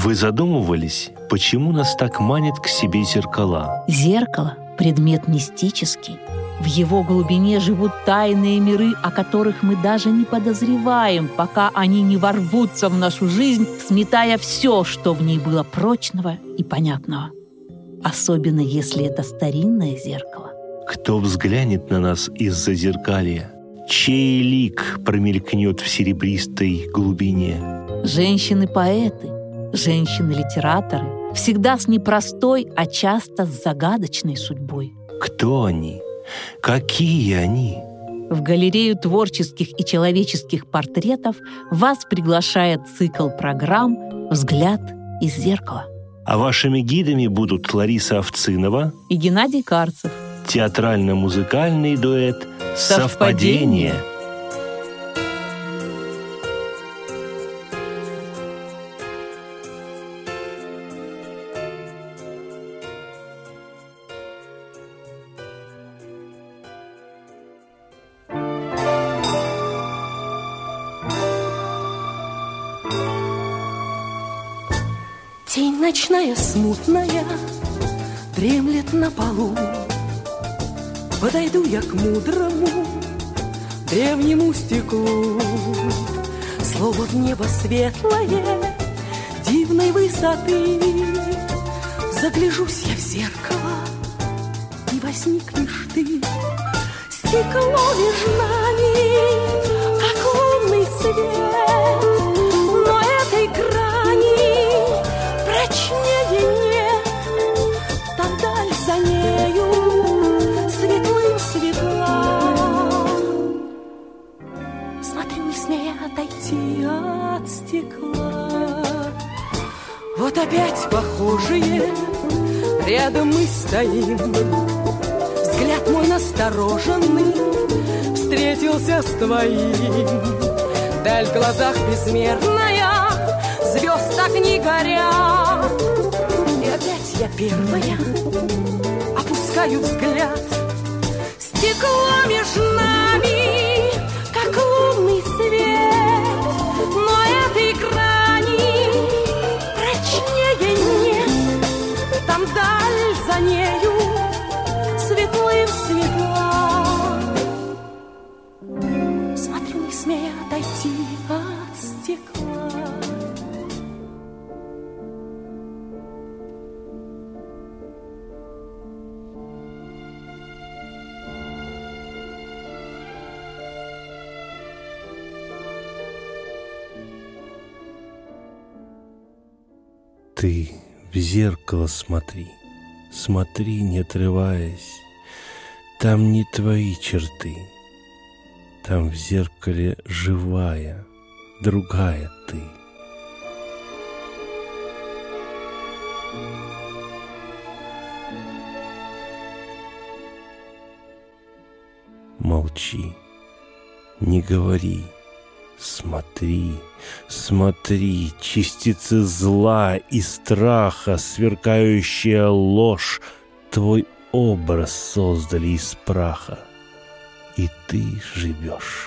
Вы задумывались, почему нас так манят к себе зеркала? Зеркало — предмет мистический. В его глубине живут тайные миры, о которых мы даже не подозреваем, пока они не ворвутся в нашу жизнь, сметая все, что в ней было прочного и понятного. Особенно, если это старинное зеркало. Кто взглянет на нас из-за зеркалья? Чей лик промелькнет в серебристой глубине? Женщины-поэты, женщины-литераторы, всегда с непростой, а часто с загадочной судьбой. Кто они? Какие они? В галерею творческих и человеческих портретов вас приглашает цикл программ «Взгляд из зеркала». А вашими гидами будут Лариса Овцинова и Геннадий Карцев. Театрально-музыкальный дуэт «Совпадение». Тень ночная смутная дремлет на полу. Подойду я к мудрому древнему стеклу. Слово в небо светлое, дивной высоты. Загляжусь я в зеркало, и возникнешь ты. Стекло между нами, как лунный свет, но этой грани прочнее нет. Там даль за нею светлым светла. Смотрю, не смея отойти от стекла. Вот опять похожие рядом мы стоим. Взгляд мой настороженный встретился с твоим. Даль в глазах безмерная, звезд так не горят. И опять я первая опускаю взгляд. Стекло между нами, как лунный свет, но этой грани прочнее нет. Там даль за нею светлым светла. Смотрю, не смея отойти от стекла. Ты в зеркало смотри, смотри, не отрываясь. Там не твои черты, там в зеркале живая, другая ты. Молчи, не говори. Смотри, смотри, частицы зла и страха, сверкающая ложь, твой образ создали из праха, и ты живешь.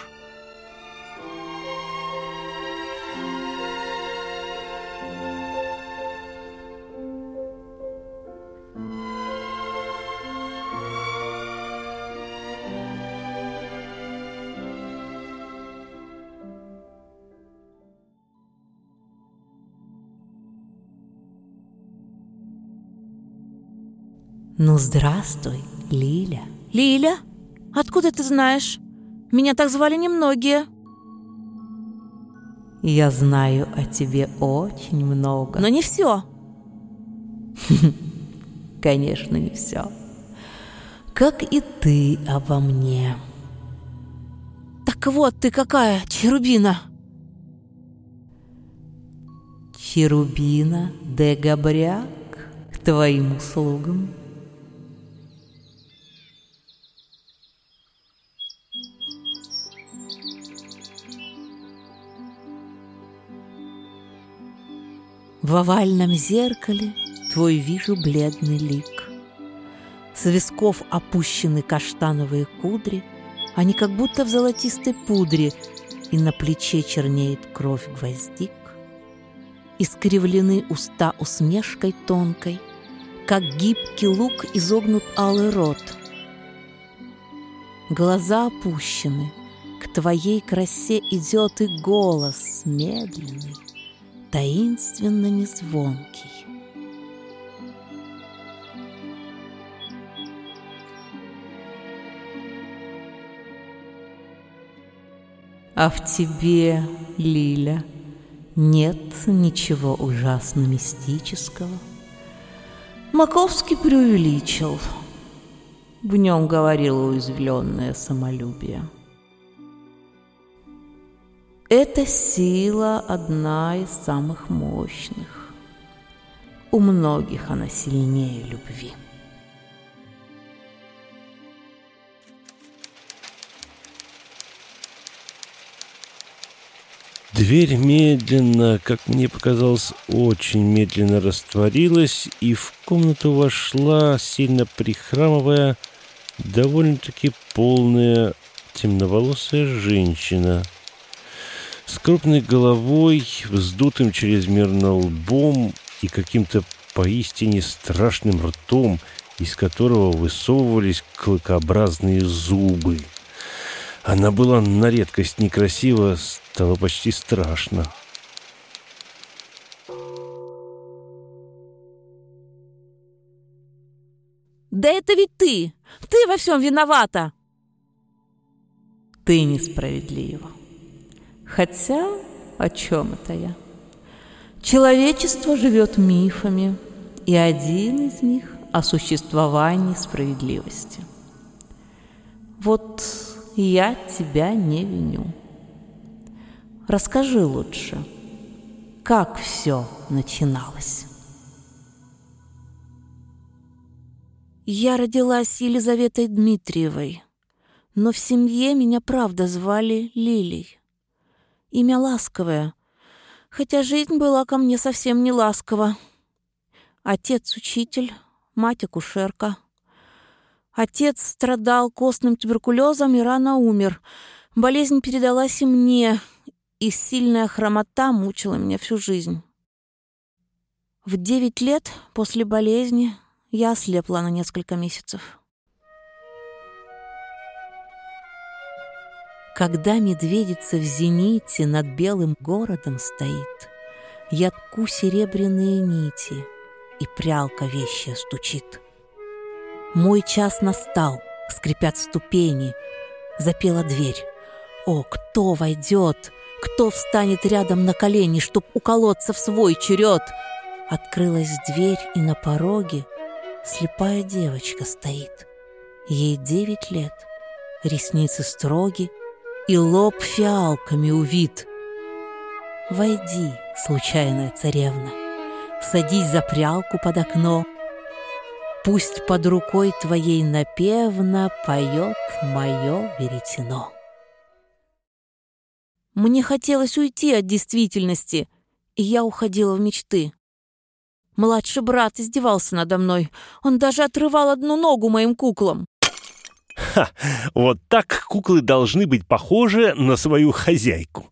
Ну, здравствуй, Лиля. Лиля? Откуда ты знаешь? Меня так звали немногие. Я знаю о тебе очень много. Но не все. Конечно, не все. Как и ты обо мне. Так вот ты какая, Черубина. Черубина де Габряк, к твоим услугам. В овальном зеркале твой вижу бледный лик. С висков опущены каштановые кудри, они как будто в золотистой пудре, и на плече чернеет кровь гвоздик. искривлены уста усмешкой тонкой, как гибкий лук изогнут алый рот. Глаза опущены, к твоей красе идет и голос медленный, таинственно незвонкий. А в тебе, Лиля, нет ничего ужасно мистического. Маковский преувеличил. В нем говорило уязвленное самолюбие. Эта сила одна из самых мощных. У многих она сильнее любви. Дверь медленно, как мне показалось, очень медленно растворилась, и в комнату вошла, сильно прихрамывая, довольно-таки полная темноволосая женщина с крупной головой, вздутым чрезмерно лбом и каким-то поистине страшным ртом, из которого высовывались клыкообразные зубы. Она была на редкость некрасива, стало почти страшно. Да это ведь ты! Ты во всем виновата! Ты несправедлива. Хотя, о чем это я? Человечество живет мифами, и один из них о существовании справедливости. Вот я тебя не виню. Расскажи лучше, как все начиналось. Я родилась Елизаветой Дмитриевой, но в семье меня правда звали Лилей. Имя ласковое, хотя жизнь была ко мне совсем не ласкова. Отец учитель, мать акушерка. Отец страдал костным туберкулезом и рано умер. Болезнь передалась и мне, и сильная хромота мучила меня всю жизнь. В 9 лет после болезни я ослепла на несколько месяцев. Когда медведица в зените над белым городом стоит, я тку серебряные нити, и прялка вещая стучит. Мой час настал, скрипят ступени, запела дверь. О, кто войдет, кто встанет рядом на колени, чтоб уколоться в свой черед? Открылась дверь, и на пороге слепая девочка стоит. Ей 9 лет, ресницы строги, и лоб фиалками увит. Войди, случайная царевна, садись за прялку под окно. Пусть под рукой твоей напевно поет мое веретено. Мне хотелось уйти от действительности, и я уходила в мечты. Младший брат издевался надо мной. Он даже отрывал одну ногу моим куклам. Ха! Вот так куклы должны быть похожи на свою хозяйку.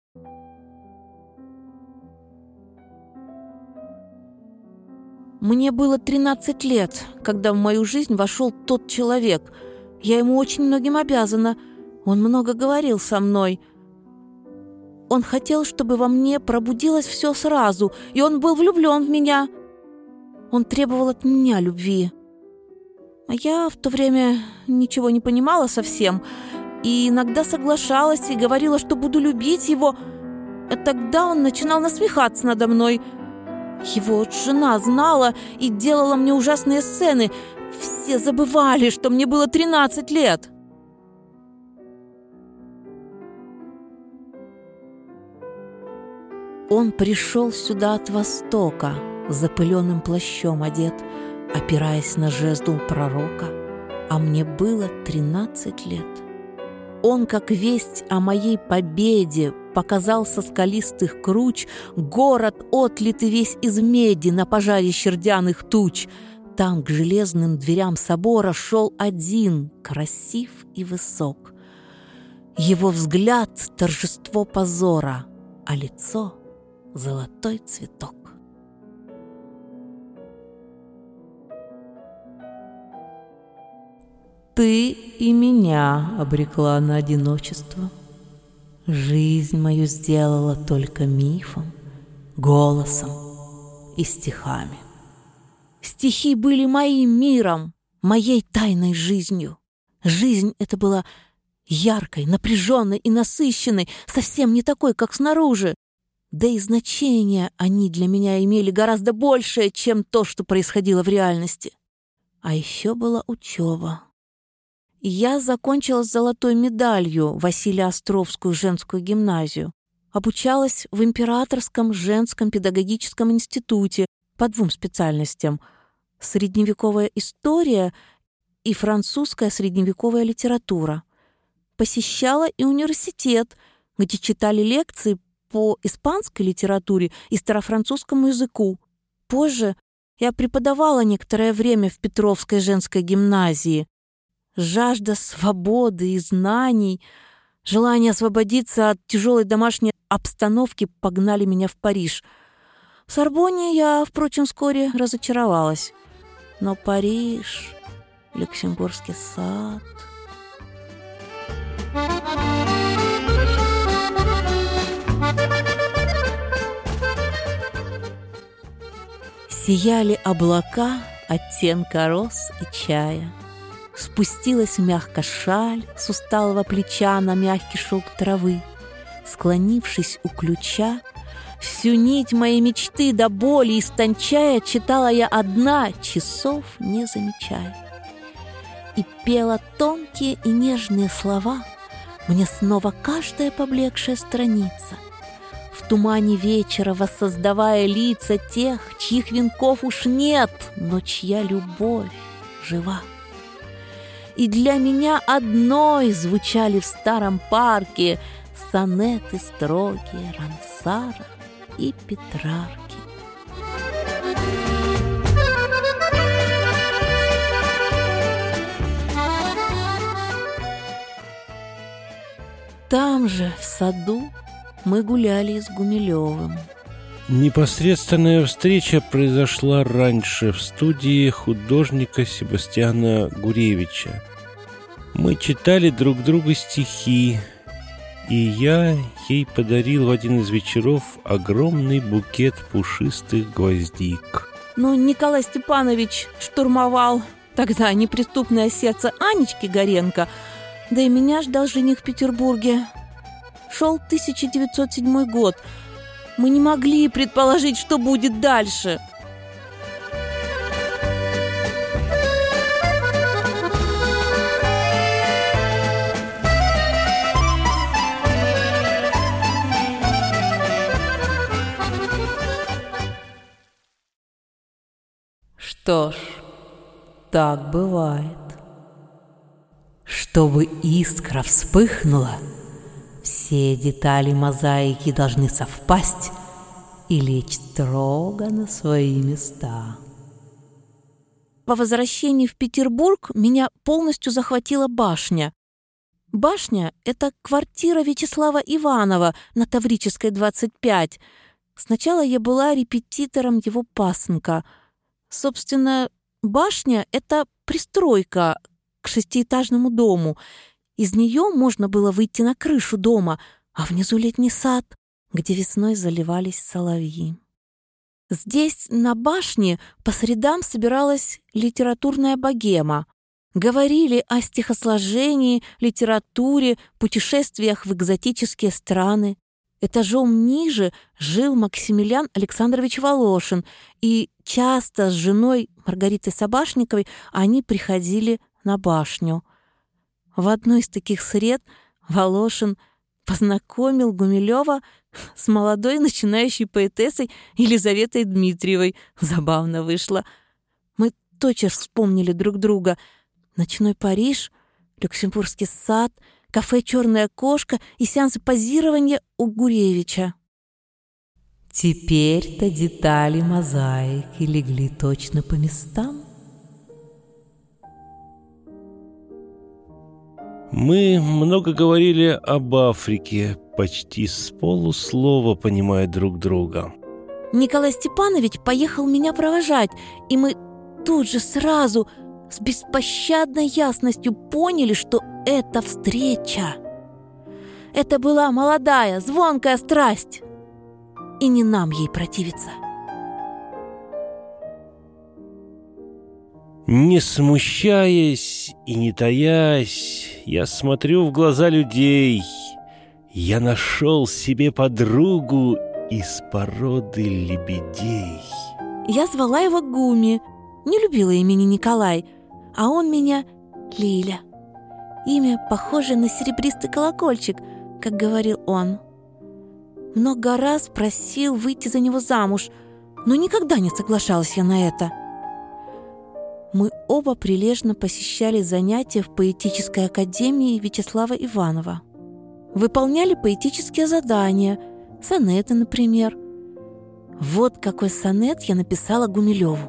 Мне было 13 лет, когда в мою жизнь вошел тот человек. Я ему очень многим обязана. Он много говорил со мной. Он хотел, чтобы во мне пробудилось все сразу, и он был влюблен в меня. Он требовал от меня любви. А я в то время ничего не понимала совсем, и иногда соглашалась и говорила, что буду любить его. А тогда он начинал насмехаться надо мной. Его жена знала и делала мне ужасные сцены. Все забывали, что мне было 13 лет. Он пришел сюда от востока, запыленным плащом одет, опираясь на жезл пророка, а мне было 13 лет. Он, как весть о моей победе, показал со скалистых круч город, отлитый весь из меди на пожаре щердяных туч. Там к железным дверям собора шел один, красив и высок. Его взгляд — торжество позора, а лицо — золотой цветок. Ты и меня обрекла на одиночество. Жизнь мою сделала только мифом, голосом и стихами. Стихи были моим миром, моей тайной жизнью. Жизнь эта была яркой, напряженной и насыщенной, совсем не такой, как снаружи. Да и значение они для меня имели гораздо большее, чем то, что происходило в реальности. А еще была учеба. Я закончила с золотой медалью Василия-Островскую женскую гимназию. Обучалась в Императорском женском педагогическом институте по 2 специальностям — средневековая история и французская средневековая литература. Посещала и университет, где читали лекции по испанской литературе и старофранцузскому языку. Позже я преподавала некоторое время в Петровской женской гимназии. Жажда свободы и знаний, желание освободиться от тяжелой домашней обстановки погнали меня в Париж. В Сорбонне я, впрочем, вскоре разочаровалась. Но Париж, Люксембургский сад... Сияли облака оттенка роз и чая. Спустилась мягко шаль с усталого плеча на мягкий шелк травы. Склонившись у ключа, всю нить моей мечты до боли истончая, читала я одна, часов не замечая. И пела тонкие и нежные слова мне снова каждая поблекшая страница, в тумане вечера воссоздавая лица тех, чьих венков уж нет, но чья любовь жива. И для меня одной звучали в старом парке сонеты строгие Рансара и Петрарки. Там же, в саду, мы гуляли с Гумилевым. Непосредственная встреча произошла раньше в студии художника Себастьяна Гуревича. Мы читали друг другу стихи, и я ей подарил в один из вечеров огромный букет пушистых гвоздик. Но Николай Степанович штурмовал тогда неприступное сердце Анечки Горенко, да и меня ждал жених в Петербурге. Шел 1907 год. Мы не могли предположить, что будет дальше. Что ж, так бывает. Чтобы искра вспыхнула, все детали мозаики должны совпасть и лечь строго на свои места. По возвращении в Петербург меня полностью захватила башня. Башня — это квартира Вячеслава Иванова на Таврической, 25. Сначала я была репетитором его пасынка. Собственно, башня — это пристройка к 6-этажному дому. Из нее можно было выйти на крышу дома, а внизу летний сад, где весной заливались соловьи. Здесь, на башне, по средам собиралась литературная богема. Говорили о стихосложении, литературе, путешествиях в экзотические страны. Этажом ниже жил Максимилиан Александрович Волошин, и часто с женой Маргаритой Собашниковой они приходили на башню. В одной из таких сред Волошин познакомил Гумилева с молодой начинающей поэтессой Елизаветой Дмитриевой. Забавно вышло. Мы тотчас вспомнили друг друга. Ночной Париж, Люксембургский сад, кафе «Черная кошка» и сеансы позирования у Гуревича. Теперь-то детали мозаики легли точно по местам. Мы много говорили об Африке, почти с полуслова понимая друг друга. Николай Степанович поехал меня провожать, и мы тут же сразу с беспощадной ясностью поняли, что это встреча. Это была молодая, звонкая страсть, и не нам ей противиться. Не смущаясь и не таясь, я смотрю в глаза людей. Я нашел себе подругу из породы лебедей. Я звала его Гуми, не любила имени Николай, а он меня Лиля. Имя похоже на серебристый колокольчик, как говорил он. Много раз просил выйти за него замуж, но никогда не соглашалась я на это. Мы оба прилежно посещали занятия в поэтической академии Вячеслава Иванова. Выполняли поэтические задания, сонеты, например. Вот какой сонет я написала Гумилеву.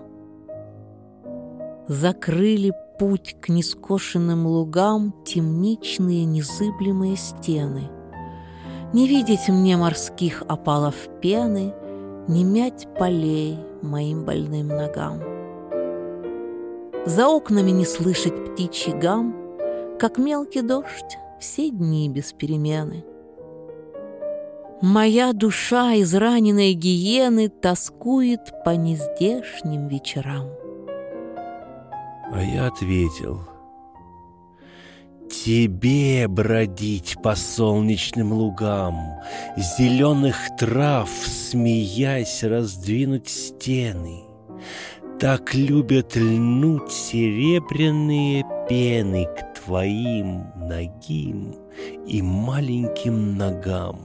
Закрыли путь к нескошенным лугам темничные незыблемые стены. Не видеть мне морских опалов пены, не мять полей моим больным ногам. За окнами не слышать птичий гам, как мелкий дождь все дни без перемены. Моя душа израненной гиены тоскует по нездешним вечерам. А я ответил: тебе бродить по солнечным лугам, зеленых трав, смеясь, раздвинуть стены. Так любят льнуть серебряные пены к твоим нагим и маленьким ногам.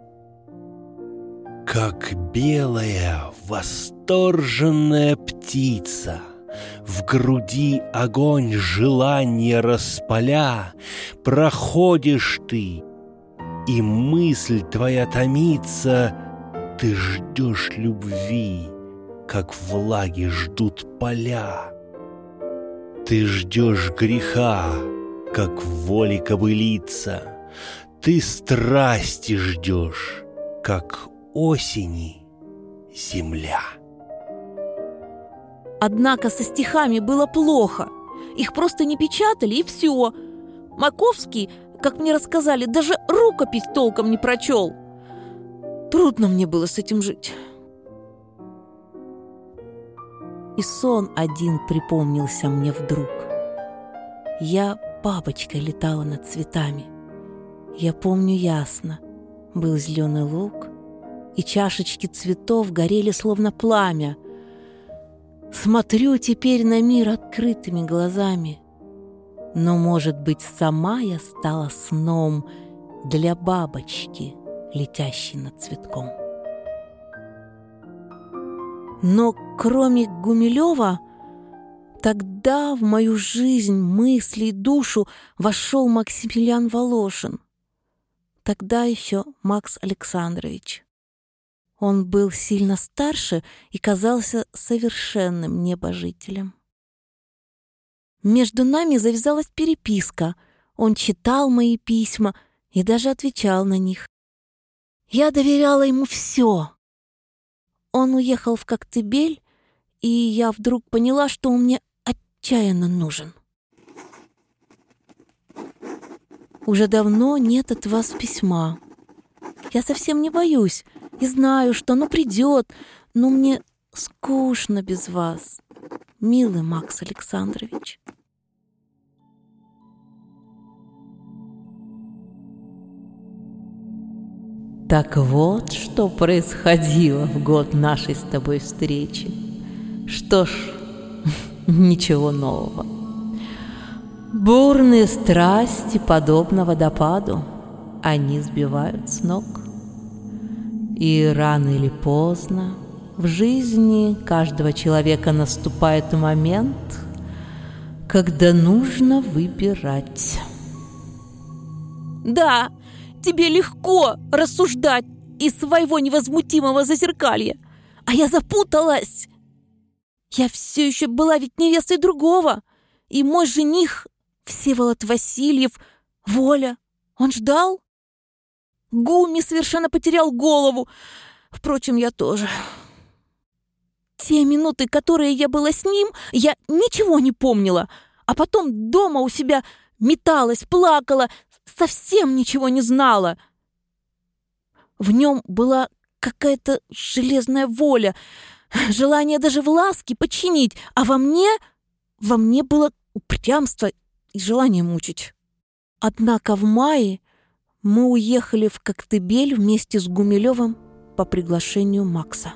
Как белая восторженная птица, в груди огонь желания распаля, проходишь ты, и мысль твоя томится, ты ждешь любви, как влаги ждут поля. Ты ждешь греха, как воли кобылица, ты страсти ждешь, как осени земля. Однако со стихами было плохо. Их просто не печатали, и все. Маковский, как мне рассказали, даже рукопись толком не прочел. Трудно мне было с этим жить. И сон один припомнился мне вдруг. Я бабочкой летала над цветами. Я помню ясно. Был зеленый луг, и чашечки цветов горели словно пламя. Смотрю теперь на мир открытыми глазами. Но, может быть, сама я стала сном для бабочки, летящей над цветком. Но кроме Гумилева, тогда в мою жизнь, мысли и душу вошел Максимилиан Волошин. Тогда еще Макс Александрович. Он был сильно старше и казался совершенным небожителем. Между нами завязалась переписка. Он читал мои письма и даже отвечал на них. Я доверяла ему все. Он уехал в Коктебель, и я вдруг поняла, что он мне отчаянно нужен. Уже давно нет от вас письма. Я совсем не боюсь и знаю, что оно придет, но мне скучно без вас, милый Макс Александрович. Так вот, что происходило в год нашей с тобой встречи. Что ж, ничего нового. Бурные страсти, подобно водопаду, они сбивают с ног. И рано или поздно в жизни каждого человека наступает момент, когда нужно выбирать. Да, тебе легко рассуждать из своего невозмутимого зазеркалья, а я запуталась. Я все еще была ведь невестой другого, и мой жених Всеволод Васильев, Воля, он ждал. Гуми совершенно потерял голову. Впрочем, я тоже. Те минуты, которые я была с ним, я ничего не помнила. А потом дома у себя металась, плакала, совсем ничего не знала. В нем была какая-то железная воля, желание даже в ласке подчинить, а во мне было упрямство и желание мучить. Однако в мае мы уехали в Коктебель вместе с Гумилевым по приглашению Макса.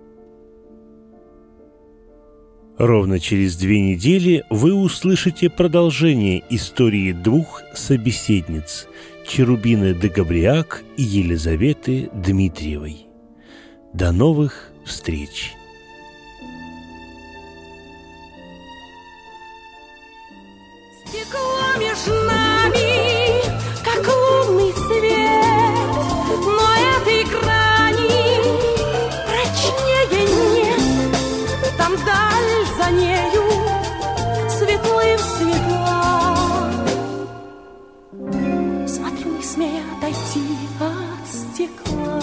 Ровно через 2 недели вы услышите продолжение истории 2 собеседниц – Черубины де Габриак и Елизаветы Дмитриевой. До новых встреч! Стекло между нами, как лунный свет, но этой грани прочнее нет. Там даль за нею светлым светла. Смотрю, не смея отойти от стекла.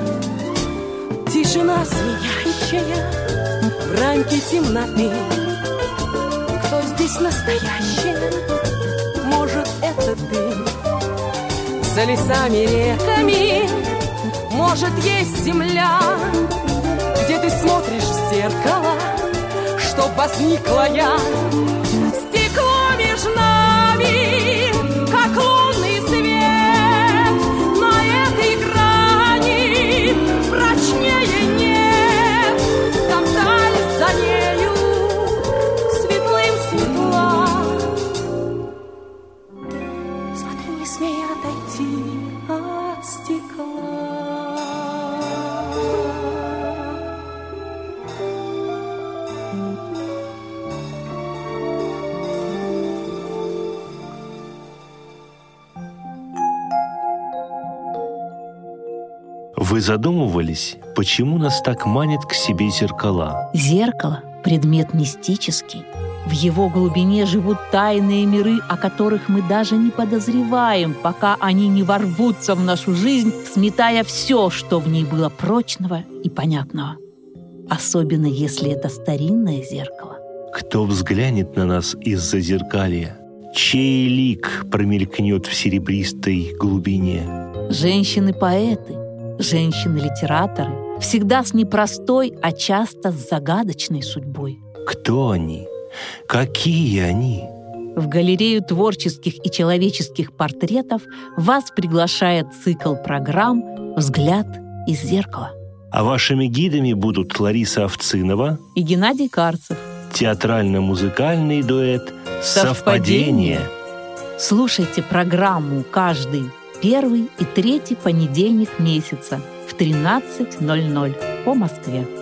Тишина звенящая в рамке темноты. Кто здесь настоящий? Может, это ты? За лесами, реками, может, есть земля, где ты смотришь в зеркало, чтоб возникла я. Стекло между нами, как лунный свет, на этой грани прочнее нет. Там даль за нею светлым светла. Смотрю, не смея отойти от стекла. Вы задумывались, почему нас так манит к себе зеркала? Зеркало — предмет мистический. В его глубине живут тайные миры, о которых мы даже не подозреваем, пока они не ворвутся в нашу жизнь, сметая все, что в ней было прочного и понятного. Особенно если это старинное зеркало. Кто взглянет на нас из-за зеркалья? Чей лик промелькнет в серебристой глубине? Женщины-поэты, женщины-литераторы, всегда с непростой, а часто с загадочной судьбой. Кто они? Какие они? В галерею творческих и человеческих портретов вас приглашает цикл программ «Взгляд из зеркала». А вашими гидами будут Лариса Овцинова И Геннадий Карцев. Театрально-музыкальный дуэт «Совпадение». Слушайте программу каждый первый и третий понедельник месяца в 13:00 по Москве.